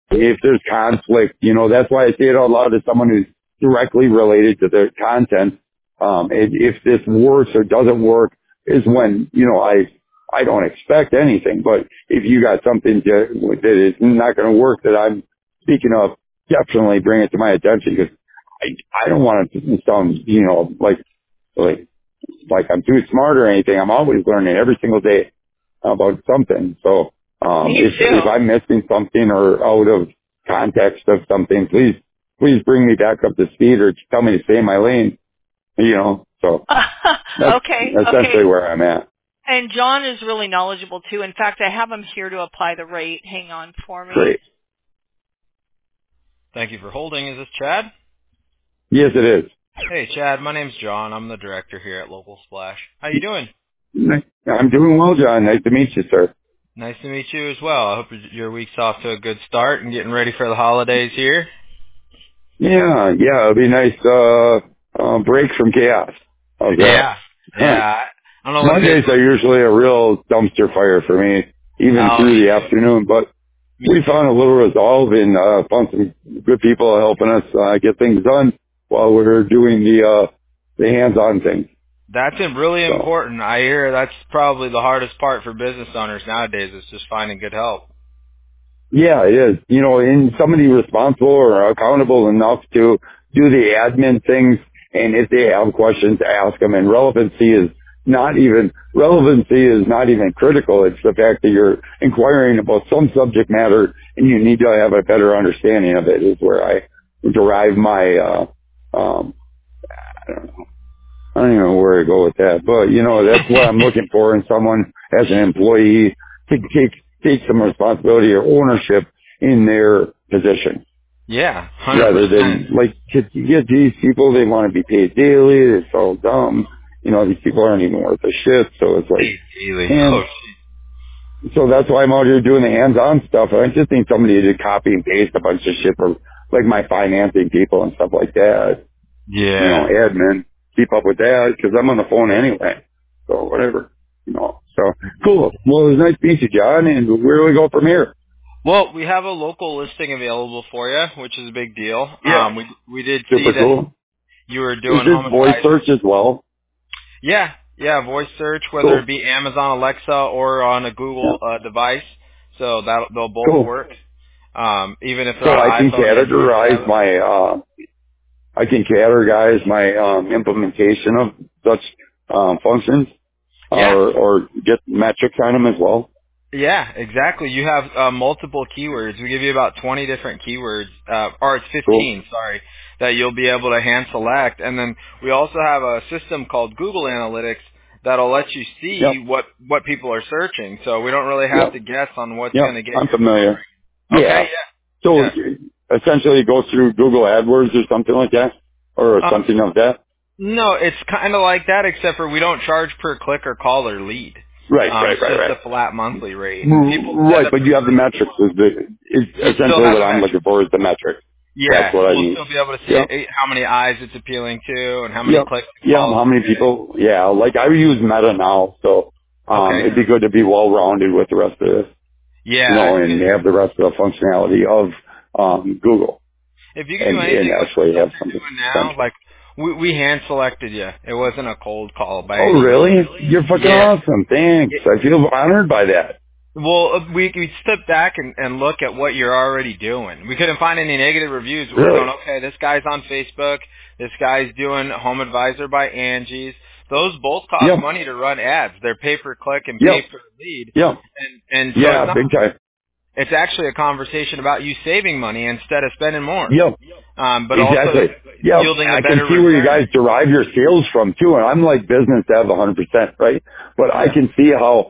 if there's conflict, that's why I say it out loud to someone who's directly related to the content. If this works or doesn't work is when, I don't expect anything, but if you got something that is not going to work that I'm speaking of, definitely bring it to my attention because I don't want to sound, like I'm too smart or anything. I'm always learning every single day about something. So, if I'm missing something or out of context of something, please bring me back up to speed or tell me to stay in my lane, so that's Okay. essentially where I'm at. And John is really knowledgeable too. In fact, I have him here to apply the rate. Hang on for me. Great. Thank you for holding. Is this Chad? Yes, it is. Hey, Chad. My name's John. I'm the director here at Local Splash. How you doing? I'm doing well, John. Nice to meet you, sir. Nice to meet you as well. I hope your week's off to a good start and getting ready for the holidays here. Yeah, it'll be nice, break from chaos. Yeah. I don't know. Mondays are usually a real dumpster fire for me, even through the afternoon, but we found a little resolve and, found some good people helping us, get things done while we're doing the hands-on thing. That's really important. I hear that's probably the hardest part for business owners nowadays is just finding good help. Yeah, it is. And somebody responsible or accountable enough to do the admin things, and if they have questions, ask them. And relevancy is not even critical. It's the fact that you're inquiring about some subject matter, and you need to have a better understanding of it. Is where I derive my I don't even know where to go with that, but that's what I'm looking for in someone as an employee to take some responsibility or ownership in their position. Yeah, 100%. Rather than you get these people, they want to be paid daily. They're so dumb. These people aren't even worth a shit. So it's like, daily. So that's why I'm out here doing the hands-on stuff. I just need somebody to copy and paste a bunch of shit for like my financing people and stuff like that. Yeah. Admin. Keep up with that because I'm on the phone anyway. So whatever, So cool. Well, it was nice to meet you, John. And where do we go from here? Well, we have a local listing available for you, which is a big deal. Yeah. We did Super see that cool. you were doing Is this home voice advisor. search as well? Yeah, voice search, whether it be Amazon Alexa or on a Google device. So they'll both work. Even if they're on I can iPhone. I can categorize my implementation of such functions, or get metrics on them as well. Yeah, exactly. You have multiple keywords. We give you about 20 different keywords, or it's 15, sorry, that you'll be able to hand select. And then we also have a system called Google Analytics that'll let you see what people are searching. So we don't really have to guess on what's going to get you. I'm familiar. Okay, So essentially it goes through Google AdWords or something like that, or something of that? No, it's kind of like that, except for we don't charge per click or call or lead. Right. It's just a flat monthly rate. But you have the metrics. Is essentially what I'm looking for is the metrics. Yeah, that's what I need. We'll still be able to see how many eyes it's appealing to and how many clicks. How many people. Yeah, like I use Meta now, so it'd be good to be well-rounded with the rest of this. Yeah. And have the rest of the functionality of Google. If you can do anything actually have something now, like we hand selected you. It wasn't a cold call by any really? You're fucking awesome. Thanks. I feel honored by that. Well, we step back and look at what you're already doing. We couldn't find any negative reviews. Really? We're going, okay, this guy's on Facebook. This guy's doing Home Advisor by Angie's. Those both cost money to run ads. They're pay per click and pay per lead. Yeah. And so big time. It's actually a conversation about you saving money instead of spending more. Yep. But also yielding a better I can see return. where you guys derive your sales from too, and I'm like business dev 100%, right? But I can see how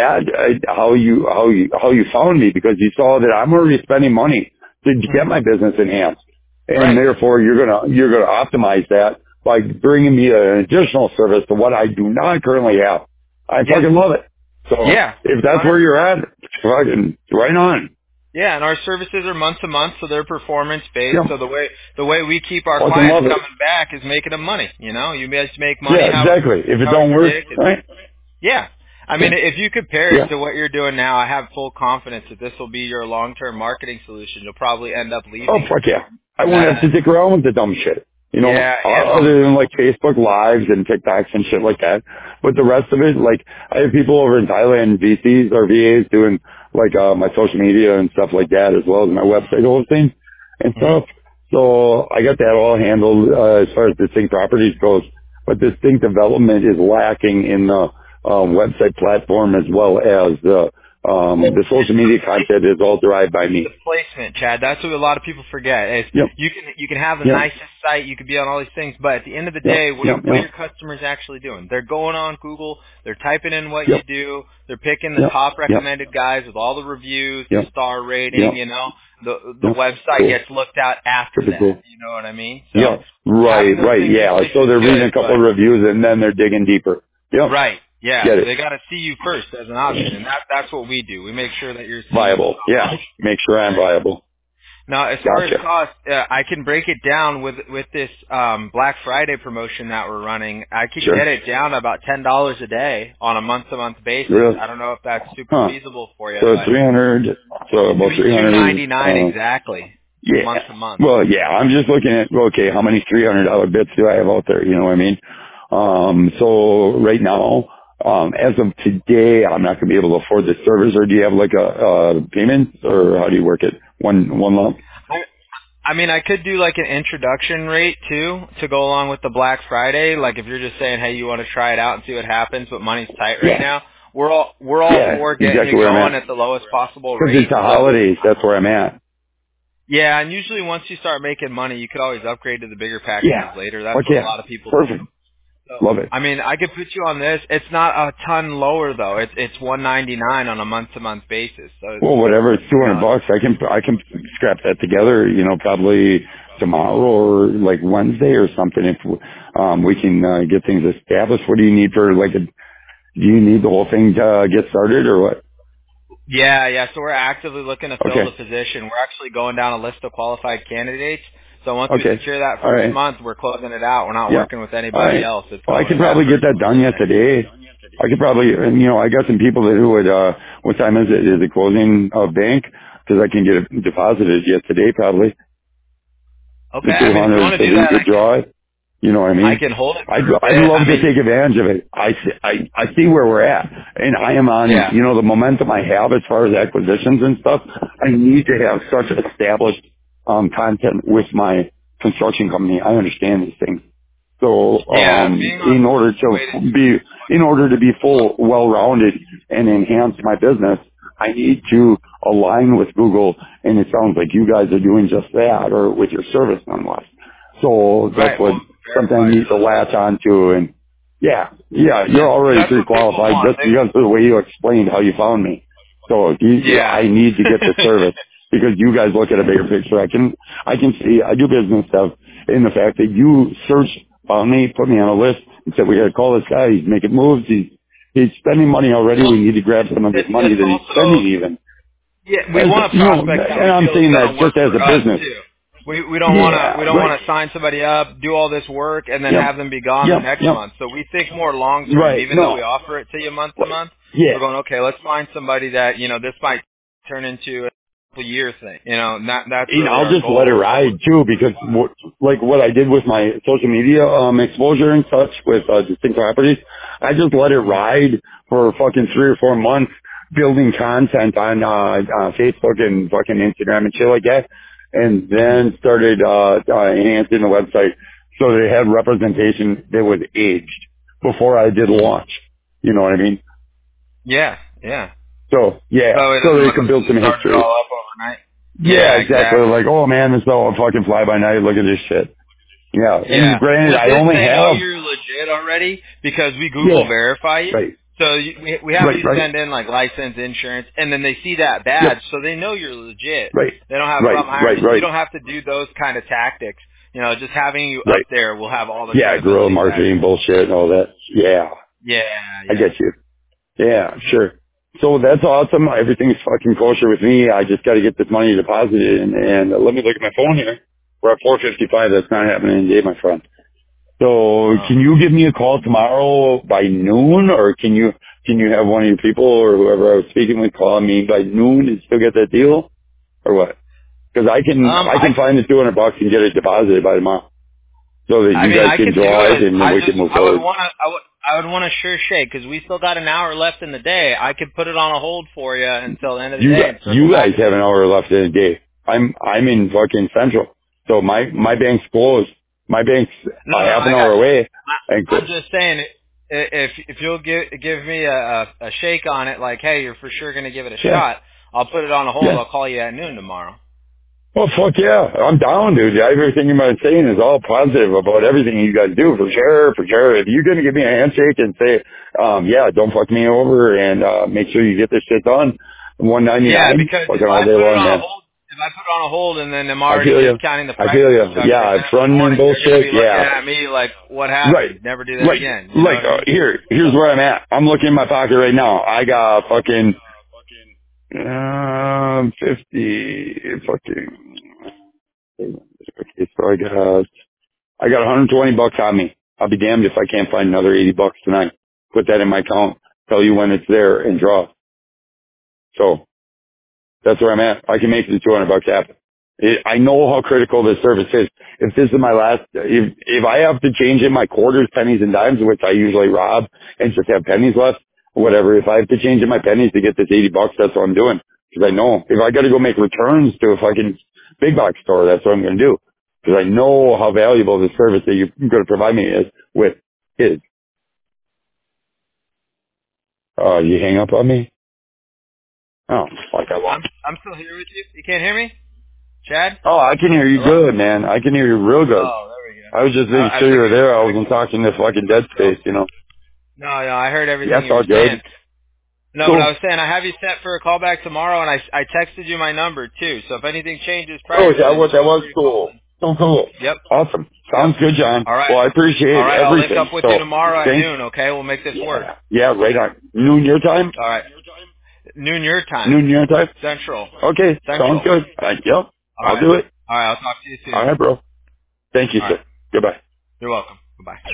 you found me because you saw that I'm already spending money to get my business enhanced, and therefore you're gonna optimize that by bringing me an additional service to what I do not currently have. I fucking love it. So if that's where you're at, fucking right on. Yeah, and our services are month to month, so they're performance based. So the way we keep our clients coming back is making them money. You guys make money. Yeah, exactly. If it don't work, right? Yeah. I mean, if you compare it to what you're doing now, I have full confidence that this will be your long-term marketing solution. You'll probably end up leaving. Oh, fuck yeah. I won't have to dick around with the dumb shit. You know, Yeah, other than like Facebook Lives and TikToks and shit like that. But the rest of it, like, I have people over in Thailand, VCs or VAs doing like, my social media and stuff like that, as well as my website hosting and stuff. So I got that all handled, as far as Distinct Properties goes. But Distinct Development is lacking in the, website platform as well as the social media content is all derived by me. The placement, Chad. That's what a lot of people forget. Is you can have the nicest site, you could be on all these things, but at the end of the day, what are your customers actually doing? They're going on Google, they're typing in what you do, they're picking the top recommended guys with all the reviews, the star rating, you know. The website gets looked at after that. You know what I mean? So right. So they're reading a couple of reviews and then they're digging deeper. Right. Yeah, so they got to see you first as an option, and that's what we do. We make sure that you're viable. Yeah, make sure I'm viable. Now, as far as cost, I can break it down with this Black Friday promotion that we're running. I can get it down to about $10 a day on a month-to-month basis. Really? I don't know if that's super feasible for you. So 300. So about 300. $299 exactly. Yeah. Month to month. Well, yeah. I'm just looking at how many $300 bits do I have out there? You know what I mean? So right now. As of today, I'm not going to be able to afford the service, or do you have like a payment, or how do you work it? One lump? I mean, I could do like an introduction rate too, to go along with the Black Friday. Like if you're just saying, hey, you want to try it out and see what happens, but money's tight right now. We're all for getting you going at the lowest possible rate. Because it's the holidays, that's where I'm at. Yeah, and usually once you start making money, you could always upgrade to the bigger packages later. That's what a lot of people do. So, love it. I mean, I could put you on this. It's not a ton lower though. It's $199 on a month-to-month basis. So well, whatever. It's $200. I can scrap that together. You know, probably tomorrow or like Wednesday or something. If we can get things established. What do you need for do you need the whole thing to get started or what? Yeah. So we're actively looking to fill the position. We're actually going down a list of qualified candidates. So once we secure that first month, we're closing it out. We're not working with anybody else. I could probably get that done yet today. I could probably, I got some people who would, what time is it? Is it closing bank? Because I can get it deposited yet today probably. Okay. I mean, if you want to do that, I draw it. You know what I mean? I can hold it. I'd love to take advantage of it. I see where we're at, and I am on, the momentum I have as far as acquisitions and stuff. I need to have such established content with my construction company. I understand these things. So, in order to be full, well-rounded and enhance my business, I need to align with Google, and it sounds like you guys are doing just that, or with your service nonetheless. So that's something I need to latch onto, and you're already pre-qualified just because of the way you explained how you found me. So I need to get the service because you guys look at a bigger picture. I can see I do business stuff in the fact that you searched on me, put me on a list, and said we got to call this guy. He's making moves. He's spending money already. We need to grab some of his money that he's spending even. Yeah, we want to prospect. And I'm saying that just as a business. We don't want to sign somebody up, do all this work, and then have them be gone the next month. So we think more long term. Even though we offer it to you month to month, we're going, okay, let's find somebody that this might turn into a year thing. That's really I'll just let it ride too, because what I did with my social media exposure and such with Distinct Properties, I just let it ride for fucking 3 or 4 months, building content on Facebook and fucking Instagram and shit like that, and then started enhancing the website so that it had representation that was aged before I did launch. You know what I mean? Yeah. So they can build some history. Yeah, exactly. Like, oh man, this is all a fucking fly by night. Look at this shit. Yeah. And granted, I only have. You're legit already because we Google verify you. Right. So we have you send in like license, insurance, and then they see that badge, so they know you're legit. Right. They don't have a problem hiring you. You don't have to do those kind of tactics. Just having you up there will have all the guerrilla marketing bullshit and all that. Yeah. I get you. Yeah, sure. So that's awesome. Everything's fucking kosher with me. I just got to get this money deposited, and let me look at my phone here. We're at 4:55. That's not happening today, my friend. So can you give me a call tomorrow by noon, or can you have one of your people or whoever I was speaking with call me by noon and still get that deal, or what? Because I can find the $200 and get it deposited by tomorrow, so that you guys can draw it and then we can move forward. I would want a sure shake because we still got an hour left in the day. I could put it on a hold for you until the end of the day. You guys have an hour left in the day. I'm in fucking Central, so my bank's closed. My bank's half an hour away. I'm just saying, if you'll give me a shake on it, like, hey, you're for sure going to give it a shot, I'll put it on a hold. Yeah. I'll call you at noon tomorrow. Well, fuck yeah. I'm down, dude. Everything you've been saying is all positive about everything you guys do, for sure, for sure. If you're going to give me a handshake and say, yeah, don't fuck me over and make sure you get this shit done, $199. Yeah, because if I put it on a hold and then I'm already discounting the price. I feel you. Yeah, it's running bullshit. Yeah. At me like, what happened? Right. Never do that again. You know what I mean? Here's where I'm at. I'm looking in my pocket right now. I got fucking 50 fucking. Okay, so I got $120 on me. I'll be damned if I can't find another $80 tonight. Put that in my account. Tell you when it's there and draw. So that's where I'm at. I can make the $200 happen. I know how critical this service is. If this is my last, if I have to change in my quarters, pennies, and dimes, which I usually rob and just have pennies left, whatever. If I have to change in my pennies to get this $80, that's what I'm doing. Because I know if I got to go make returns to a fucking big box store, that's what I'm going to do. Because I know how valuable the service that you're going to provide me is. You hang up on me? Oh, like I want. I'm still here with you. You can't hear me? Chad? Oh, I can hear you good, man. I can hear you real good. Oh, there we go. I was just making sure you were there. I wasn't talking to fucking dead space, you know. No, I heard everything you were saying. No, cool. But I was saying I have you set for a call back tomorrow, and I texted you my number, too. So if anything changes prior to that was cool. So cool. Yep. Awesome. Sounds good, John. All right. Well, I appreciate everything. I'll link up with you tomorrow at noon, okay? We'll make this work. Yeah, right on. Noon your time? All right. Noon your time. Noon your time? Central. Okay. Central. Sounds good. Yep. I'll do it. All right. I'll talk to you soon. All right, bro. Thank you, sir. Goodbye. You're welcome. Goodbye.